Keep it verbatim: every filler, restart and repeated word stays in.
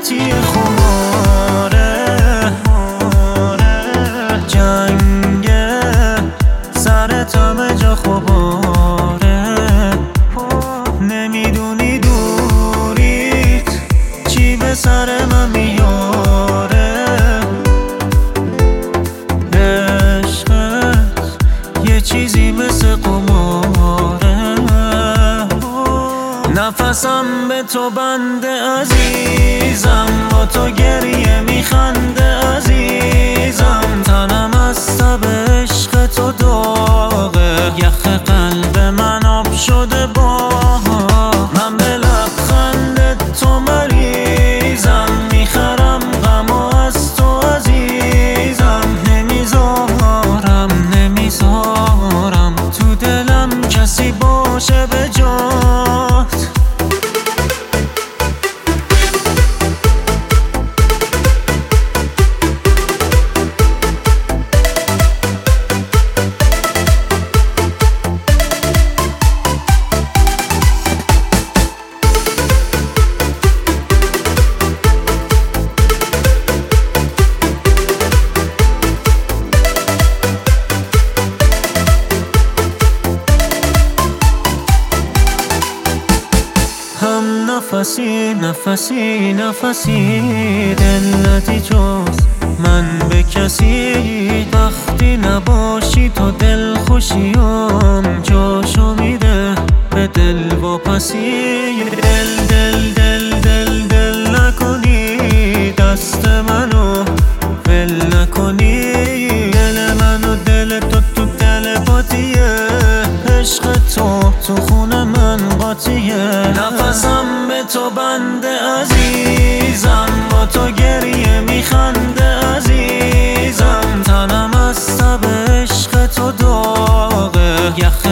غلطی خماره، جنگ سرت همه جا خباره. نمیدونی دوریت چی به سر من میاره. عشقت یه چیزی مثل قماره. نفسم به تو بنده عزیزم، با تو گریه میخنده عزیزم. تنم از تب عشق تو داغه، یخ قلب من آب شده با من. به لبخند تو مریضم، میخرم غمو از تو عزیزم. نمیذارم نمیذارم تو دلم کسی باشه به جات. هم نفسی نفسی نفسی دلتی جز من به کسی. وقتی نباشی تو دل خوشیم جاشو میده به دل واپسی. دل دل دل دل دل نکنی دست منو ول نکنی. دل منو دل تو تو دل پاتیه، عشق تو تو خون من قاطیه. نفسم به تو بنده عزیزم، با تو گریه میخنده عزیزم. تنم از تب عشق تو داغه، یخ